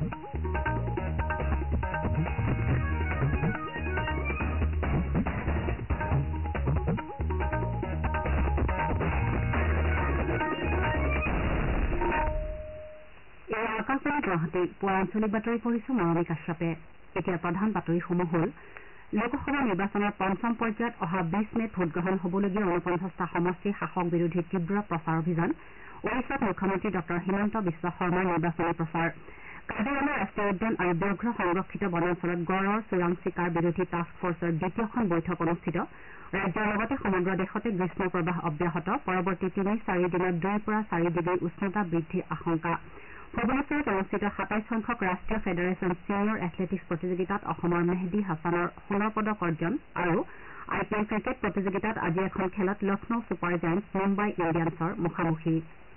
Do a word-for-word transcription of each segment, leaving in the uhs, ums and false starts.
আকাশবাণী গুৱাহাটী পুৱা আঞ্চলিক বাতৰি পঢ়িছো মৰমী কাশ্যপে এতিয়া প্ৰধান বাতৰিসমূহ হ'ল লোকসভা নিৰ্বাচনৰ পঞ্চম পৰ্যায়ত অহা বিশ মেত ভোটগ্ৰহণ হ'বলগীয়া ঊনপঞ্চাছটা সমষ্টিৰ শাসক বিৰোধী তীব্ৰ প্ৰচাৰ অভিযান ওড়িশাত মুখ্যমন্ত্ৰী ডঃ হিমন্ত বিশ্ব শৰ্মাৰ নিৰ্বাচনী প্ৰচাৰ কাজিৰঙা ৰাষ্ট্ৰীয় উদ্যান আৰু ব্যাঘ্ৰ সংৰক্ষিত বনাঞ্চলত গড়ৰ চোৰাং চিকাৰ বিৰোধী টাস্ক ফৰ্চৰ দ্বিতীয়খন বৈঠক অনুষ্ঠিত ৰাজ্যৰ লগতে সমগ্ৰ দেশতে গ্ৰীষ্ম প্ৰবাহ অব্যাহত পৰৱৰ্তী তিনি চাৰি দিনত দুইৰ পৰা চাৰি ডিগ্ৰী উষ্ণতা বৃদ্ধিৰ আশংকা ভুৱনেশ্বৰত অনুষ্ঠিত সাতাইছ সংখ্যক ৰাষ্ট্ৰীয় ফেডাৰেচন ছিনিয়ৰ এথলেটিকছ প্ৰতিযোগিতাত অসমৰ মেহদী হাছানৰ সোণৰ পদক অৰ্জন আৰু আই পি এল ক্ৰিকেট প্ৰতিযোগিতাত আজি এখন খেলত লক্ষ্ণৌ ছুপাৰ জায়েণ্টছ মুম্বাই ইণ্ডিয়ানছৰ মুখামুখি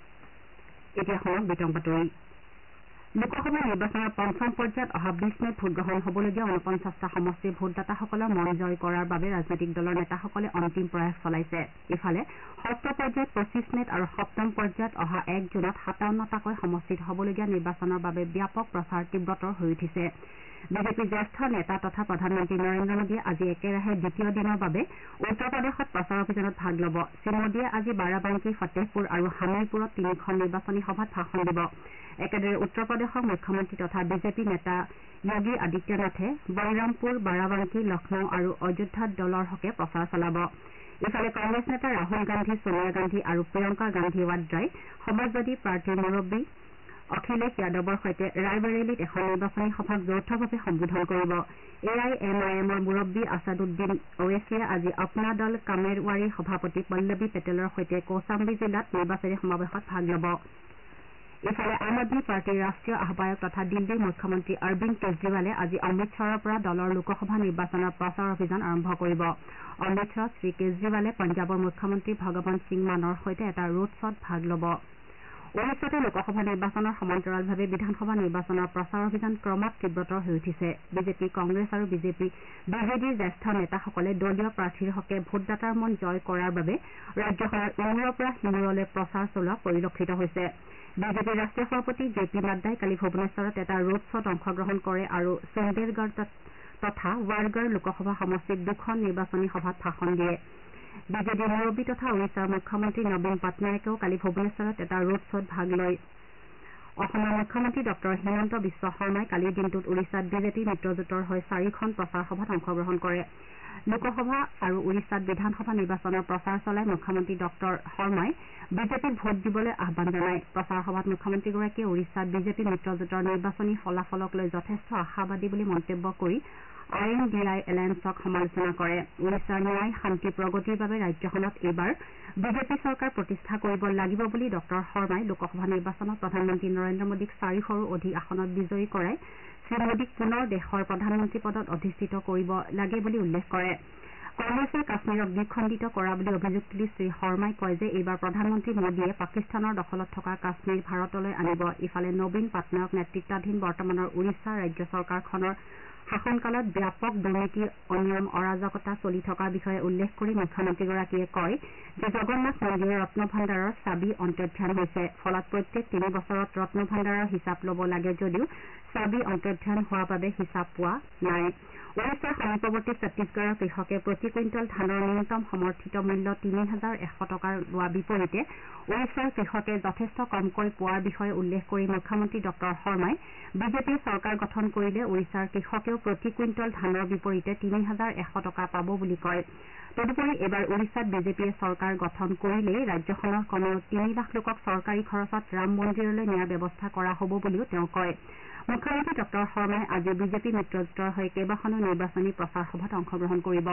লোকসভা নিৰ্বাচনৰ পঞ্চম পৰ্যায়ত অহা বিশ মেত ভোটগ্ৰহণ হ'বলগীয়া ঊনপঞ্চাছটা সমষ্টিৰ ভোটদাতাসকলৰ মন জয় কৰাৰ বাবে ৰাজনৈতিক দলৰ নেতাসকলে অন্তিম প্ৰয়াস চলাইছে ইফালে ষষ্ঠ পৰ্যায়ত পঁচিছ মেত আৰু সপ্তম পৰ্যায়ত অহা এক জুনত সাতাৱন্নটাকৈ সমষ্টিত হ'বলগীয়া নিৰ্বাচনৰ বাবে ব্যাপক প্ৰচাৰ তীব্ৰতৰ হৈ উঠিছে বিজেপিৰ জ্যেষ্ঠ নেতা তথা প্ৰধানমন্ত্ৰী নৰেন্দ্ৰ মোদীয়ে আজি একেৰাহে দ্বিতীয় দিনৰ বাবে উত্তৰ প্ৰদেশত প্ৰচাৰ অভিযানত ভাগ ল'ব শ্ৰীমোদীয়ে আজি বাৰাবাংকী ফটেহপুৰ আৰু হামিৰপুৰত তিনিখন নিৰ্বাচনী সভাত ভাষণ দিব একেদৰে উত্তৰ প্ৰদেশৰ মুখ্যমন্ত্ৰী তথা বিজেপি নেতা যোগী আদিত্যনাথে বলৰামপুৰ বাৰাবাংকী লক্ষ্ণৌ আৰু অযোধ্যাত দলৰ হকে প্ৰচাৰ চলাব ইফালে কংগ্ৰেছ নেতা ৰাহুল গান্ধী সোনিয়া গান্ধী আৰু প্ৰিয়ংকা গান্ধী ৱাদ্ৰাই সমাজবাদী পাৰ্টীৰ মুৰব্বী অখিলেশ যাদৱৰ সৈতে ৰায়বেৰেলীত এখন নিৰ্বাচনী সভাক যৌথভাৱে সম্বোধন কৰিব এ আই এম আই এমৰ মুৰব্বী আছাদুদ্দিন ওৱেছিয়ে আজি আপনা দল কামেৰৱাৰীৰ সভাপতি পল্লৱী পেটেলৰ সৈতে কৌচাম্বী জিলাত নিৰ্বাচনী সমাৱেশত ভাগ ল'ব ইফালে আম আদমী পাৰ্টীৰ ৰাষ্ট্ৰীয় আহ্বায়ক তথা দিল্লীৰ মুখ্যমন্ত্ৰী অৰবিন্দ কেজৰিৱালে আজি অমৃতসৰৰ পৰা দলৰ লোকসভা নিৰ্বাচনৰ প্ৰচাৰ অভিযান আৰম্ভ কৰিব অমৃতসৰত শ্ৰী কেজৰিৱালে পঞ্জাৱৰ মুখ্যমন্ত্ৰী ভগৱন্ত সিং মানৰ সৈতে এটা ৰোড শ্বত ভাগ ল'ব ওড়িশাতো লোকসভা নিৰ্বাচনৰ সমান্তৰালভাৱে বিধানসভা নিৰ্বাচনৰ প্ৰচাৰ অভিযান ক্ৰমাৎ তীব্ৰতৰ হৈ উঠিছে বিজেপি কংগ্ৰেছ আৰু বিজেপি বিজেডিৰ জ্যেষ্ঠ নেতাসকলে দলীয় প্ৰাৰ্থীৰ হকে ভোটদাতাৰ মন জয় কৰাৰ বাবে ৰাজ্যখনৰ ইমূৰৰ পৰা সিমূৰলৈ প্ৰচাৰ চলোৱা পৰিলক্ষিত হৈছে বিজেপিৰ ৰাষ্ট্ৰীয় সভাপতি জে পি নাড্ডাই কালি ভুৱনেশ্বৰত এটা ৰোড শ্বত অংশগ্ৰহণ কৰে আৰু সুন্দেৰগড় তথা ৱাৰগড় লোকসভা সমষ্টিত দুখন নিৰ্বাচনী সভাত ভাষণ দিয়ে বিজেডিৰ মুৰব্বী তথা ওড়িশাৰ মুখ্যমন্ত্ৰী নবীন পাটনায়কেও কালি ভুৱনেশ্বৰত এটা ৰোড শ্বত ভাগ লয় অসমৰ মুখ্যমন্ত্ৰী ডঃ হিমন্ত বিশ্ব শৰ্মাই কালিৰ দিনটোত ওড়িশাত বিজেপি মিত্ৰজোঁটৰ হৈ চাৰিখন প্ৰচাৰ সভাত অংশগ্ৰহণ কৰে লোকসভা আৰু ওড়িশাত বিধানসভা নিৰ্বাচনৰ প্ৰচাৰ চলাই মুখ্যমন্ত্ৰী ডঃ শৰ্মাই বিজেপিক ভোট দিবলৈ আহ্বান জনায় প্ৰচাৰ সভাত মুখ্যমন্ত্ৰীগৰাকীয়ে ওড়িশাত বিজেপি মিত্ৰজোঁটৰ নিৰ্বাচনী ফলাফলক লৈ যথেষ্ট আশাবাদী বুলি মন্তব্য কৰি আই এন ডি আই এলায়েন্সক সমালোচনা কৰে ওড়িশাৰ ন্যায় শান্তি প্ৰগতিৰ বাবে ৰাজ্যখনত এইবাৰ বিজেপি চৰকাৰ প্ৰতিষ্ঠা কৰিব লাগিব বুলি ডঃ শৰ্মাই লোকসভা নিৰ্বাচনত প্ৰধানমন্ত্ৰী নৰেন্দ্ৰ মোদীক চাৰিশৰো অধিক আসনত বিজয়ী কৰাই শ্ৰীমোদীক পুনৰ দেশৰ প্ৰধানমন্ত্ৰী পদত অধিষ্ঠিত কৰিব লাগে বুলি উল্লেখ কৰে কংগ্ৰেছে কাশ্মীৰক দ্বিখণ্ডিত কৰা বুলি অভিযোগ তুলি শ্ৰীশৰ্মাই কয় যে এইবাৰ প্ৰধানমন্ত্ৰী মোদীয়ে পাকিস্তানৰ দখলত থকা কাশ্মীৰ ভাৰতলৈ আনিব ইফালে নবীন পাটনায়ক নেতৃত্বাধীন বৰ্তমানৰ ওড়িশা ৰাজ্য চৰকাৰখনৰ শাসনকালত ব্যাপক দুৰ্নীতি অনিয়ম অৰাজকতা চলি থকাৰ বিষয়ে উল্লেখ কৰি মুখ্যমন্ত্ৰীগৰাকীয়ে কয় যে জগন্নাথ মন্দিৰৰ ৰত্নভাণ্ডাৰৰ চাবি অন্তৰ্ধান হৈছে ফলত প্ৰত্যেক তিনি বছৰত ৰত্নভাণ্ডাৰৰ হিচাপ ল'ব লাগে যদিও চাবি অন্তৰ্ধান হোৱাৰ বাবে হিচাপ পোৱা নাই ওড়িশাৰ সমীপৱৰ্তী ছত্তীশগড়ৰ কৃষকে প্ৰতি কুইণ্টল ধানৰ ন্যূনতম সমৰ্থিত মূল্য তিনি হাজাৰ এশ টকাৰ লোৱাৰ বিপৰীতে ওড়িশাৰ কৃষকে যথেষ্ট কমকৈ পোৱাৰ বিষয়ে উল্লেখ কৰি মুখ্যমন্ত্ৰী ডঃ শৰ্মাই বিজেপিয়ে চৰকাৰ গঠন কৰিলে ওড়িশাৰ কৃষকেও প্ৰতি কুইণ্টল ধানৰ বিপৰীতে তিনি হাজাৰ এশ টকা পাব বুলি কয় তদুপৰি এইবাৰ ওড়িশাত বিজেপিয়ে চৰকাৰ গঠন কৰিলেই ৰাজ্যখনৰ কমেও তিনি লাখ লোকক চৰকাৰী খৰচত ৰাম মন্দিৰলৈ নিয়াৰ ব্যৱস্থা কৰা হ'ব বুলিও তেওঁ কয় মুখ্যমন্ত্ৰী ডঃ শৰ্মাই আজি বিজেপি মিত্ৰজোঁটৰ হৈ কেইবাখনো নিৰ্বাচনী প্ৰচাৰ সভাত অংশগ্ৰহণ কৰিব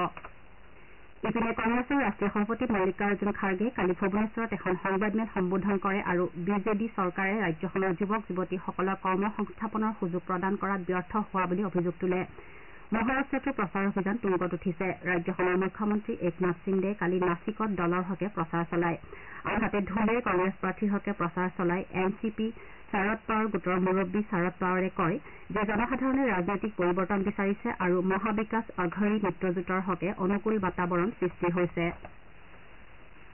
ইপিনে কংগ্ৰেছৰ ৰাষ্ট্ৰীয় সভাপতি মল্লিকাৰ্জুন খাৰ্গে কালি ভুৱনেশ্বৰত এখন সংবাদমেল সম্বোধন কৰে আৰু বিজেডি চৰকাৰে ৰাজ্যখনৰ যুৱক যুৱতীসকলক কৰ্মসংস্থাপনৰ সুযোগ প্ৰদান কৰাত ব্যৰ্থ হোৱা বুলি অভিযোগ তোলে মহাৰাষ্ট্ৰতো প্ৰচাৰ অভিযান তুংগত উঠিছে ৰাজ্যখনৰ মুখ্যমন্ত্ৰী একনাথ সিন্দে কালি নাছিকত দলৰ হকে প্ৰচাৰ চলায় আনহাতে ধুলেৰ কংগ্ৰেছ প্ৰাৰ্থীৰ হকে প্ৰচাৰ চলাই N C P Sharad Pawar গোটৰ মুৰব্বী শাৰদ পাৱাৰে কয় যে জনসাধাৰণে ৰাজনৈতিক পৰিৱৰ্তন বিচাৰিছে আৰু মহাবিকাশ অঘৰী মিত্ৰজোঁটৰ হকে অনুকূল বাতাবৰণ সৃষ্টি হৈছে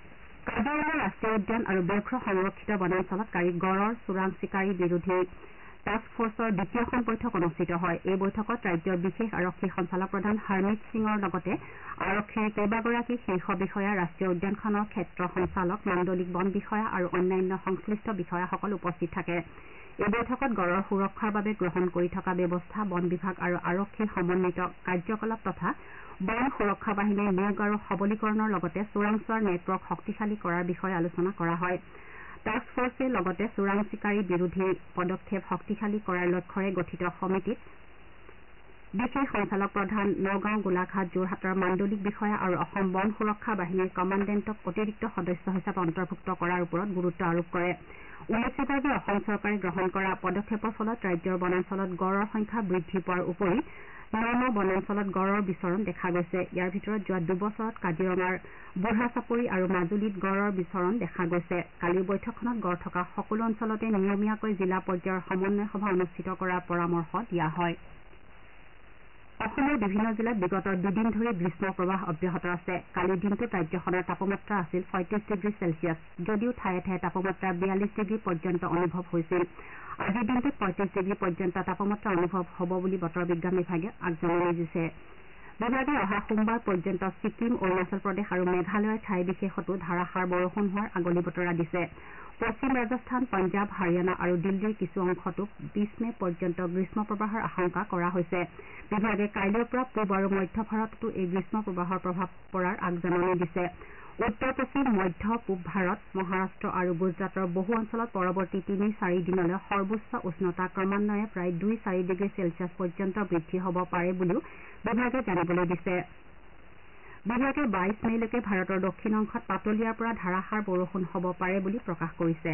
কাজিৰঙা ৰাষ্ট্ৰীয় উদ্যান আৰু ব্যাঘ্ৰ সংৰক্ষিত বনাঞ্চলত কালি গড়ৰ চোৰাং চিকাৰী বিৰোধী টাস্ক ফৰ্চৰ দ্বিতীয়খন বৈঠক অনুষ্ঠিত হয়। এই বৈঠকত ৰাজ্যৰ বিশেষ আৰক্ষী সঞ্চালকপ্ৰধান হৰমিত সিঙৰ লগতে আৰক্ষীৰ কেইবাগৰাকী শীৰ্ষ বিষয়া, ৰাষ্ট্ৰীয় উদ্যানখনৰ ক্ষেত্ৰ সঞ্চালক, মাণ্ডলিক বন বিষয়া আৰু অন্যান্য সংশ্লিষ্ট বিষয়াসকল উপস্থিত থাকে। এই বৈঠকত গড়ৰ সুৰক্ষাৰ বাবে গ্ৰহণ কৰি থকা ব্যৱস্থা, বন বিভাগ আৰু আৰক্ষীৰ সমন্বিত কাৰ্যকলাপ তথা বন সুৰক্ষা বাহিনীৰ নিয়োগ আৰু সবলীকৰণৰ লগতে চোৰাংচোৱাৰ নেটৱৰ্ক শক্তিশালী কৰাৰ বিষয়ে আলোচনা কৰা হয়। টাস্ক ফৰ্চে লগতে চোৰাং চিকাৰী বিৰোধী পদক্ষেপ শক্তিশালী কৰাৰ লক্ষ্যৰে গঠিত সমিতিত বিশেষ সঞ্চালক প্ৰধান, নগাঁও, গোলাঘাট, যোৰহাটৰ মাণ্ডলিক বিষয়া আৰু অসম বন সুৰক্ষা বাহিনীৰ কমাণ্ডেণ্টক অতিৰিক্ত সদস্য হিচাপে অন্তৰ্ভুক্ত কৰাৰ ওপৰত গুৰুত্ব আৰোপ কৰে। উল্লেখযোগ্য যে অসম চৰকাৰে গ্ৰহণ কৰা পদক্ষেপৰ ফলত ৰাজ্যৰ বনাঞ্চলত গড়ৰ সংখ্যা বৃদ্ধি পোৱাৰ উপৰি ন ন বনাঞ্চলত গড়ৰ বিচৰণ দেখা গৈছে। ইয়াৰ ভিতৰত যোৱা দুবছৰত কাজিৰঙাৰ বুঢ়াচাপৰি আৰু মাজুলীত গড়ৰ বিচৰণ দেখা গৈছে। কালিৰ বৈঠকখনত গড় থকা সকলো অঞ্চলতে নিয়মীয়াকৈ জিলা পৰ্যায়ৰ সমন্বয় সভা অনুষ্ঠিত কৰাৰ পৰামৰ্শ দিয়া হয়। অসমৰ বিভিন্ন জিলাত বিগত দুদিন ধৰি গ্ৰীষ্ম প্ৰৱাহ অব্যাহত আছে। কালিৰ দিনটোত ৰাজ্যখনৰ তাপমাত্ৰা আছিল ছয়ত্ৰিশ ডিগ্ৰী চেলছিয়াছ, যদিও ঠায়ে ঠায়ে তাপমাত্ৰা বিয়াল্লিছ ডিগ্ৰী পৰ্যন্ত অনুভৱ হৈছিল। আজিৰ দিনটোত পঁয়ত্ৰিশ ডিগ্ৰী পৰ্যন্ত তাপমাত্ৰা অনুভৱ হ'ব বুলি বতৰ বিজ্ঞান বিভাগে আগজননী দিছে। বিভাগে অহা সোমবাৰ পৰ্যন্ত ছিকিম, অৰুণাচল প্ৰদেশ আৰু মেঘালয়ৰ ঠাই বিশেষতো ধাৰাসাৰ বৰষুণ হোৱাৰ আগলি বতৰা দিছে। পশ্চিম ৰাজস্থান, পঞ্জাৱ, হাৰিয়ানা আৰু দিল্লীৰ কিছু অংশতো বিছ মে পৰ্যন্ত গ্ৰীষ্ম প্ৰৱাহৰ আশংকা কৰা হৈছে। বিভাগে কাইলৈৰ পৰা পূব আৰু মধ্য ভাৰততো এই গ্ৰীষ্ম প্ৰৱাহৰ প্ৰভাৱ পৰাৰ আগজাননী দিছে। উত্তৰ পশ্চিম, মধ্য পূব ভাৰত, মহাৰাষ্ট্ৰ আৰু গুজৰাটৰ বহু অঞ্চলত পৰৱৰ্তী তিনি চাৰি দিনলৈ সৰ্বোচ্চ উষ্ণতা ক্ৰমান্বয়ে প্ৰায় দুই চাৰি ডিগ্ৰী চেলছিয়াছ পৰ্যন্ত বৃদ্ধি হ'ব পাৰে বুলিও বিভাগে জানিবলৈ দিছে। বিভাগে বাইছ মেলৈকে ভাৰতৰ দক্ষিণ অংশত পাতলীয়াৰ পৰা ধাৰাসাৰ বৰষুণ হ'ব পাৰে বুলি প্ৰকাশ কৰিছে।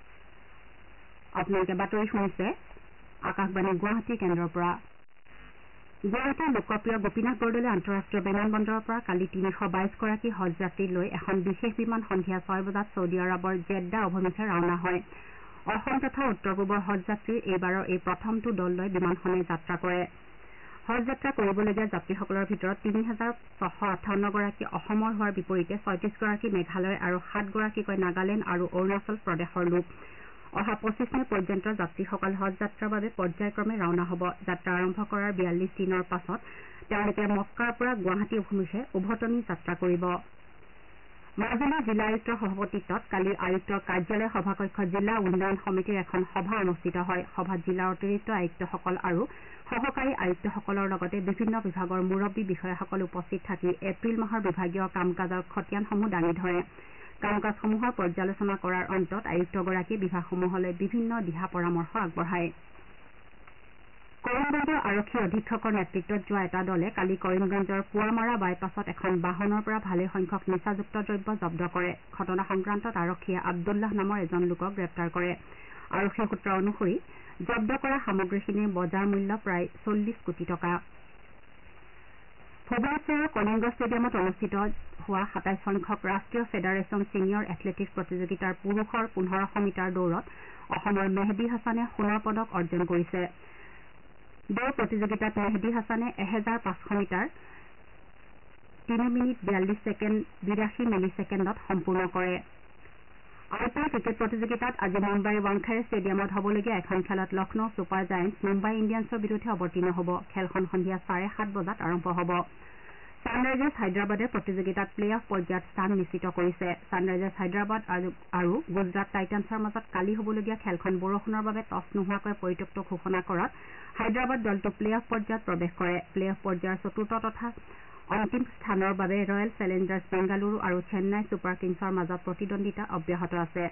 আপোনালোকে বাতৰি শুনিছে আকাশবাণী গুৱাহাটী কেন্দ্ৰৰ পৰা। গুৱাহাটীৰ লোকপ্ৰিয় গোপীনাথ বৰদলৈ আন্তঃৰাষ্ট্ৰীয় বিমান বন্দৰৰ পৰা কালি তিনিশ বাইছ গৰাকী হজ যাত্ৰী লৈ এখন বিশেষ বিমান সন্ধিয়া ছয় বজাত ছৌদি আৰবৰ জেড্ডা অভিমুখে ৰাওনা হয়। অসম তথা উত্তৰ পূবৰ হজ যাত্ৰীৰ এইবাৰৰ এই প্ৰথমটো দল লৈ বিমানখনে যাত্ৰা কৰে। হজ যাত্ৰা কৰিবলগীয়া যাত্ৰীসকলৰ ভিতৰত তিনি হাজাৰ ছশ আঠাৱন্ন গৰাকী অসমৰ হোৱাৰ বিপৰীতে ছয়ত্ৰিশ গৰাকী মেঘালয় আৰু সাত গৰাকীকৈ নাগালেণ্ড আৰু অৰুণাচল প্ৰদেশৰ লোক। অহা পঁচিছ মে পৰ্যন্ত যাত্ৰীসকল হজ যাত্ৰাৰ বাবে পৰ্যায়ক্ৰমে ৰাওনা হ'ব। যাত্ৰা আৰম্ভ কৰাৰ বিয়াল্লিছ দিনৰ পাছত তেওঁলোকে মক্কাৰ পৰা গুৱাহাটী অভিমুখে উভতনি যাত্ৰা কৰিব। মাজুলী জিলা আয়ুক্তৰ সভাপতিত্বত কালি আয়ুক্তৰ কাৰ্যালয় সভাকক্ষত জিলা উন্নয়ন সমিতিৰ এখন সভা অনুষ্ঠিত হয়। সভাত জিলাৰ অতিৰিক্ত আয়ুক্তসকল আৰু সহকাৰী আয়ুক্তসকলৰ লগতে বিভিন্ন বিভাগৰ মুৰব্বী বিষয়াসকল উপস্থিত থাকি এপ্ৰিল মাহৰ বিভাগীয় কাম কাজৰ খতিয়ানসমূহ দাঙি ধৰে। কাম কাজসমূহৰ পৰ্যালোচনা কৰাৰ অন্তত আয়ুক্তগৰাকীয়ে বিভাগসমূহলৈ বিভিন্ন দিহা পৰামৰ্শ আগবঢ়ায়। কৰিমগঞ্জৰ আৰক্ষী অধীক্ষকৰ নেতৃত্বত যোৱা এটা দলে কালি কৰিমগঞ্জৰ পুৱামাৰা বাইপাছত এখন বাহনৰ পৰা ভালেসংখ্যক নিচাযুক্ত দ্ৰব্য জব্দ কৰে। ঘটনা সংক্ৰান্তত আৰক্ষীয়ে আব্দুল্লাহ নামৰ এজন লোকক গ্ৰেপ্তাৰ কৰে। আৰক্ষী সূত্ৰ অনুসৰি জব্দ কৰা সামগ্ৰীখিনিৰ বজাৰ মূল্য প্ৰায় চল্লিছ কোটি টকা। ভুৱনেশ্বৰৰ কলিংগ ষ্টেডিয়ামত অনুষ্ঠিত হোৱা সাতাইছ সংখ্যক ৰাষ্ট্ৰীয় ফেডাৰেচন ছিনিয়ৰ এথলেটিকছ প্ৰতিযোগিতাৰ পুৰুষৰ পোন্ধৰশ মিটাৰ দৌৰত অসমৰ মেহদী হাছানে সোণৰ পদক অৰ্জন কৰিছে। দৌৰ প্ৰতিযোগিতাত মেহদী হাছানে এহেজাৰ পাঁচশ মিটাৰ তিনি মিনিট বিয়াল্লিছ ছেকেণ্ড বিৰাশী মিলি ছেকেণ্ডত সম্পূৰ্ণ কৰে। আই পি এল ক্ৰিকেট প্ৰতিযোগিতাত আজি মুম্বাইৰ ৱাংখেড়ে ষ্টেডিয়ামত হ'বলগীয়া এখন খেলত লক্ষ্ণৌ ছুপাৰ জায়েণ্টছ মুম্বাই ইণ্ডিয়ানছৰ বিৰুদ্ধে অৱতীৰ্ণ হ'ব। খেলখন সন্ধিয়া চাৰে সাত বজাত আৰম্ভ হ'ব। ছানৰাইজাৰ্ছ হায়দৰাবাদে প্ৰতিযোগিতাত প্লে অফ পৰ্যায়ত স্থান নিশ্চিত কৰিছে। ছানৰাইজাৰ্ছ হায়দৰাবাদ আৰু গুজৰাট টাইটান্ছৰ মাজত কালি হ'বলগীয়া খেলখন বৰষুণৰ বাবে টছ নোহোৱাকৈ পৰিত্যক্ত ঘোষণা কৰাত হায়দৰাবাদ দলটো প্লে অফ পৰ্যায়ত প্ৰৱেশ কৰে। প্লে অফ পৰ্যায়ৰ চতুৰ্থ তথা অন্তিম স্থানৰ বাবে ৰয়েল চেলেঞ্জাৰ্ছ বেংগালুৰু আৰু চেন্নাই ছুপাৰ কিংছৰ মাজত প্ৰতিদ্বন্দ্বিতা অব্যাহত আছে।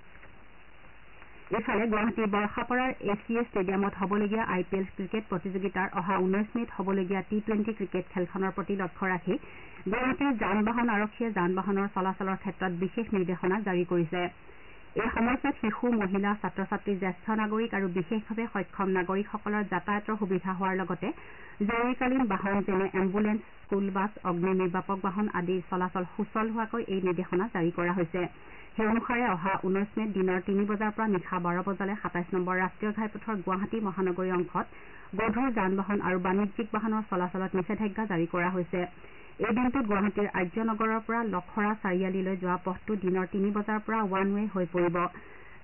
ইফালে গুৱাহাটীৰ বৰ্ষাপাৰাৰ এ চি এ ষ্টেডিয়ামত হ'বলগীয়া আই পি এল ক্ৰিকেট প্ৰতিযোগিতাৰ অহা ঊনৈছ মে'ত হ'বলগীয়া টি টুৱেণ্টি ক্ৰিকেট খেলখনৰ প্ৰতি লক্ষ্য ৰাখি গুৱাহাটীৰ যান বাহন আৰক্ষীয়ে যান বাহনৰ চলাচলৰ ক্ষেত্ৰত বিশেষ নিৰ্দেশনা জাৰি কৰিছে। এই সময়ছোৱাত শিশু, মহিলা, ছাত্ৰ ছাত্ৰী, জ্যেষ্ঠ নাগৰিক আৰু বিশেষভাৱে সক্ষম নাগৰিকসকলৰ যাতায়াতৰ সুবিধা হোৱাৰ লগতে জৰুৰীকালীন বাহন যেনে এম্বুলেন্স, স্কুল বাছ, অগ্নি নিৰ্বাপক বাহন আদিৰ চলাচল সুচল হোৱাকৈ এই নিৰ্দেশনা জাৰি কৰা হৈছে। সেই অনুসাৰে অহা ঊনৈছ মে'ত দিনৰ তিনি বজাৰ পৰা নিশা বাৰ বজালৈ সাতাইছ নম্বৰ ৰাষ্ট্ৰীয় ঘাইপথৰ গুৱাহাটী মহানগৰী অংশত গধুৰ যান বাহন আৰু বাণিজ্যিক বাহনৰ চলাচলত নিষেধাজ্ঞা জাৰি কৰা হৈছে। এই দিনটোত গুৱাহাটীৰ আৰ্য নগৰৰ পৰা লখৰা চাৰিআলিলৈ যোৱা পথটো দিনৰ তিনি বজাৰ পৰা ওৱান ৱে হৈ পৰিব।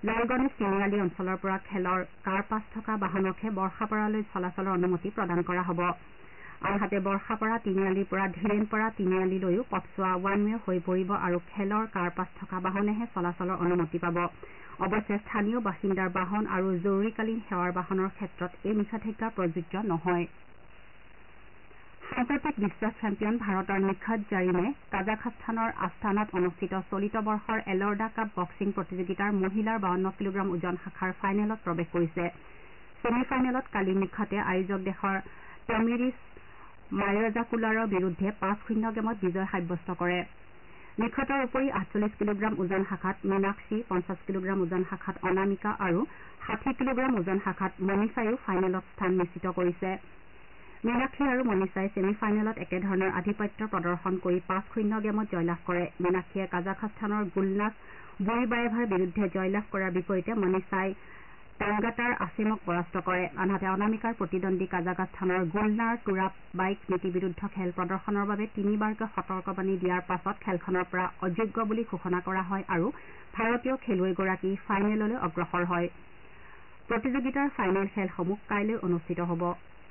লালগণেশ তিনিআলি অঞ্চলৰ পৰা খেলৰ কাৰপাছ থকা বাহনকহে বৰ্ষাপাৰালৈ চলাচলৰ অনুমতি প্ৰদান কৰা হ'ব। আনহাতে বৰ্ষাপাৰা তিনিআলিৰ পৰা ধীৰেনপাৰা তিনিআলিলৈও পথছোৱা ওৱান ৱে হৈ পৰিব আৰু খেলৰ কাৰপাছ থকা বাহনেহে চলাচলৰ অনুমতি পাব। অৱশ্যে স্থানীয় বাসিন্দাৰ বাহন আৰু জৰুৰীকালীন সেৱাৰ বাহনৰ ক্ষেত্ৰত এই নিষেধাজ্ঞা প্ৰযোজ্য নহয়। সাম্প্ৰতিক বিশ্ব চেম্পিয়ন ভাৰতৰ নিখত জাৰিমে কাজাখাস্তানৰ আস্তানাত অনুষ্ঠিত চলিত বৰ্ষৰ এলৰ্ডা কাপ বক্সিং প্ৰতিযোগিতাৰ মহিলাৰ বাৱন্ন কিলোগ্ৰাম ওজন শাখাৰ ফাইনেলত প্ৰৱেশ কৰিছে। ছেমি ফাইনেলত কালি নিখতে আয়োজক দেশৰ টমিৰিছ মাইৰাজাকুলাৰৰ বিৰুদ্ধে পাঁচ শূন্য গেমত বিজয় সাব্যস্ত কৰে। নিখতৰ উপৰি আঠচল্লিছ কিলোগ্ৰাম ওজন শাখাত মীনাক্ষী, পঞ্চাছ কিলোগ্ৰাম ওজন শাখাত অনামিকা আৰু ষাঠি কিলোগ্ৰাম ওজন শাখাত মনীষাইও ফাইনেলত স্থান নিশ্চিত কৰিছে। মীনাক্ষী আৰু মনীষাই ছেমি ফাইনেলত একেধৰণৰ আধিপত্য প্ৰদৰ্শন কৰি পাঁচ শূন্য গেমত জয়লাভ কৰে। মীনাক্ষীয়ে কাজাখাস্তানৰ গুলনাজ বুৰিবায়েভাৰ বিৰুদ্ধে জয়লাভ কৰাৰ বিপৰীতে মনীষাই টাংগাটাৰ আছিমক পৰাস্ত কৰে। আনহাতে অনামিকাৰ প্ৰতিদ্বন্দ্বী কাজাখাস্তানৰ গুলনাৰ টুৰাবাইক নীতি বিৰুদ্ধ খেল প্ৰদৰ্শনৰ বাবে তিনিবাৰকৈ সতৰ্কবাণী দিয়াৰ পাছত খেলখনৰ পৰা অযোগ্য বুলি ঘোষণা কৰা হয় আৰু ভাৰতীয় খেলুৱৈগৰাকী ফাইনেললৈ অগ্ৰসৰ হয়। প্ৰতিযোগিতাৰ ফাইনেল খেলসমূহ কাইলৈ অনুষ্ঠিত হ'ব।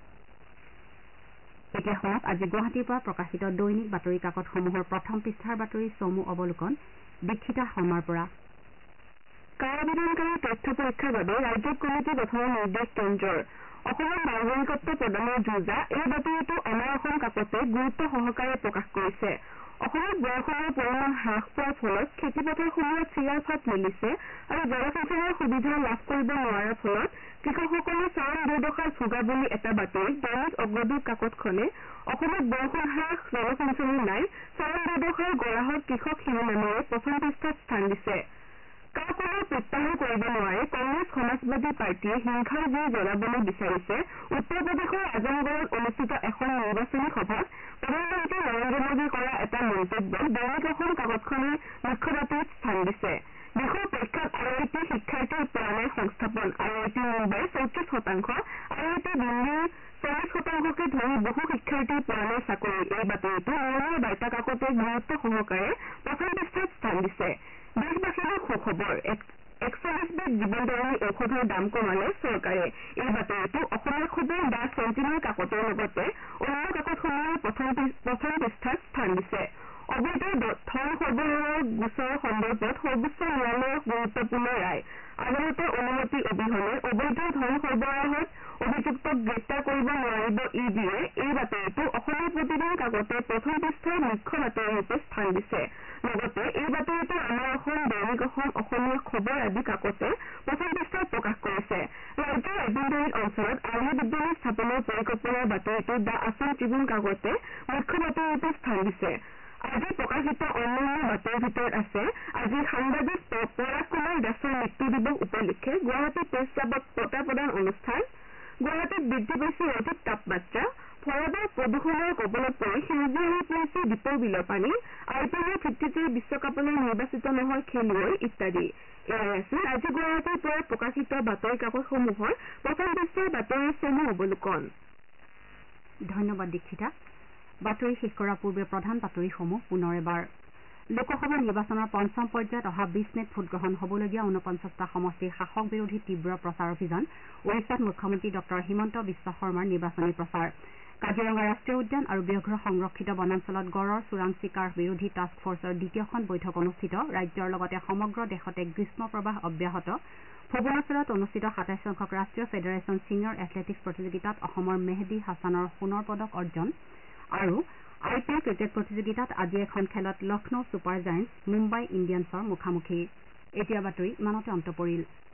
এতিয়া শুনক আজি গুৱাহাটীৰ পৰা প্ৰকাশিত দৈনিক বাতৰি কাকতসমূহৰ প্ৰথম পৃষ্ঠাৰ বাতৰি চমু অৱলোকন দীক্ষিতা শৰ্মাৰ পৰা। কাৰ আবেদনকাৰীৰ তথ্য পৰীক্ষাৰ বাবে ৰাজ্যিক কমিটি গঠনৰ নিৰ্দেশ কেন্দ্ৰৰ। অসমৰ নাগৰিকত্ব প্ৰদানৰ যোজা এই বাতৰিটো আমাৰ অসম কাকতে গুৰুত্ব সহকাৰে প্ৰকাশ কৰিছে। অসমত বৰষুণৰ পৰিমাণ হ্ৰাস পোৱাৰ ফলত খেতিপথাৰসমূহত চিৰাৰ ফাট মেলিছে আৰু জলসিঞ্চনৰ সুবিধা লাভ কৰিব নোৱাৰাৰ ফলত কৃষকসকলে চৰম দুৰ্দশাত ভোগা বুলি এটা বাতৰিত দৈনিক অগ্ৰদূত কাকতখনে অসমত বৰষুণ হ্ৰাস, জলসিঞ্চনো নাই, চৰম দুৰ্দশাৰ গৰাহত কৃষক শিৰোনামেৰে প্ৰথম পৃষ্ঠাত স্থান দিছে। কা কোনো প্ৰত্যাহাৰ কৰিব নোৱাৰে কংগ্ৰেছ সমাজবাদী পাৰ্টীয়ে হিংসাৰ জুই জ্বলাবলৈ বিচাৰিছে। উত্তৰ প্ৰদেশৰ আজমগড়ত অনুষ্ঠিত এখন নিৰ্বাচনী সভাত প্ৰধানমন্ত্ৰী নৰেন্দ্ৰ মোদীয়ে কৰা এটা মন্তব্যত দৈনিক অসম কাকতখনে মুখ্য বাতৰিত স্থান দিছে। দেশৰ পৰীক্ষাত আই আই টি শিক্ষাৰ্থীৰ পোৱা নাই সংস্থাপন। আই আই টি মুম্বাইৰ চৌত্ৰিশ শতাংশ, আই আই টি দিল্লীৰ চল্লিশ শতাংশকে ধৰি বহু শিক্ষাৰ্থীৰ পোৱা নাই চাকৰি। এই বাতৰিটো নিয়মীয়া বাৰ্তা কাকতে গুৰুত্ব সহকাৰে প্ৰথম পৃষ্ঠাত স্থান দিছে। দেশবাসীলৈ সুখবৰ, একচল্লিশ বিধ জীৱনদায়িনী ঔষধৰ দাম কমালে চৰকাৰে। এই বাতৰিটো অসমীয়া খবৰ দা চেণ্টিনেল কাকতৰ লগতে অন্য কাকতসমূহৰ প্ৰথম প্ৰথম পৃষ্ঠাত স্থান দিছে। অবৈধ ধন সৰবৰাহৰ গোচৰ সন্দৰ্ভত সৰ্বোচ্চ ন্যায়ালয়ৰ গুৰুত্বপূৰ্ণ ৰায়। আদালতৰ অনুমতি অবিহনে অবৈধ ধন সৰবৰাহত অভিযুক্তক গ্ৰেপ্তাৰ কৰিব নোৱাৰিব ই ডিয়ে। এই বাতৰিটো অসমীয়া প্ৰতিদিন কাকতে প্ৰথম পৃষ্ঠাৰ মুখ্য বাতৰিৰূপে স্থান দিছে। লগতে এই বাতৰিটো আমাৰ অসম, দৈনিক অসম, অসমীয়া খবৰ আদি কাকতে প্ৰথম পৃষ্ঠাত প্ৰকাশ কৰিছে। ৰাজ্যৰ আভ্যন্তৰীণ অঞ্চলত আৰ্হি বিদ্যালয় স্থাপনৰ পৰিকল্পনাৰ বাতৰিটো দা আছাম ট্ৰিবিউন কাকতে মুখ্য বাতৰিৰূপে স্থান দিছে। আজি প্ৰকাশিত অন্যান্য বাতৰিৰ ভিতৰত আছে আজি সাংবাদিক পৰাগ কুমাৰ দাসৰ মৃত্যু দিৱস উপলক্ষে গুৱাহাটী প্ৰেছ ক্লাবত বঁটা প্ৰদান অনুষ্ঠান। গুৱাহাটীত বৃদ্ধি পাইছে অধিক তাপমাত্ৰা। ফৰৱাৰ্ডৰ প্ৰদূষণৰ কবলত পৰি সেউজীয়া হৈ পৰিছে দীপৰ বিলৰ পানী। আই পি এলৰ ভিত্তিতেই বিশ্বকাপলৈ নিৰ্বাচিত নহয় খেলুৱৈ ইত্যাদি। এয়াই আছিল আজি গুৱাহাটীৰ পৰা প্ৰকাশিত বাতৰি কাকতসমূহৰ প্ৰথম পৃষ্ঠাৰ বাতৰিৰ চমু অৱলোকন। ধন্যবাদ দীক্ষিতা। বাতৰি শেষ কৰাৰ পূৰ্বে প্ৰধান বাতৰিসমূহ পুনৰ এবাৰ। লোকসভা নিৰ্বাচনৰ পঞ্চম পৰ্যায়ত অহা বিশ মেত ভোটগ্ৰহণ হ'বলগীয়া ঊনপঞ্চাছটা সমষ্টিৰ শাসক বিৰোধী তীব্ৰ প্ৰচাৰ অভিযান। ওড়িশাত মুখ্যমন্ত্ৰী ডঃ হিমন্ত বিশ্ব শৰ্মাৰ নিৰ্বাচনী প্ৰচাৰ। কাজিৰঙা ৰাষ্ট্ৰীয় উদ্যান আৰু ব্যাঘ্ৰ সংৰক্ষিত বনাঞ্চলত গড়ৰ চোৰাং চিকাৰ বিৰোধী টাস্ক ফৰ্চৰ দ্বিতীয়খন বৈঠক অনুষ্ঠিত। ৰাজ্যৰ লগতে সমগ্ৰ দেশতে গ্ৰীষ্ম প্ৰৱাহ অব্যাহত। ভুৱনেশ্বৰত অনুষ্ঠিত সাতাইছ সংখ্যক ৰাষ্ট্ৰীয় ফেডাৰেচন ছিনিয়ৰ এথলেটিকছ প্ৰতিযোগিতাত অসমৰ মেহদী হাছানৰ সোণৰ পদক অৰ্জন। আৰু আই পি এল ক্ৰিকেট প্ৰতিযোগিতাত আজি এখন খেলত লক্ষ্ণৌ ছুপাৰ জায়েণ্টছ মুম্বাই ইণ্ডিয়ানছৰ মুখামুখি। এতিয়া বাতৰি ইমানতে অন্ত পৰিল।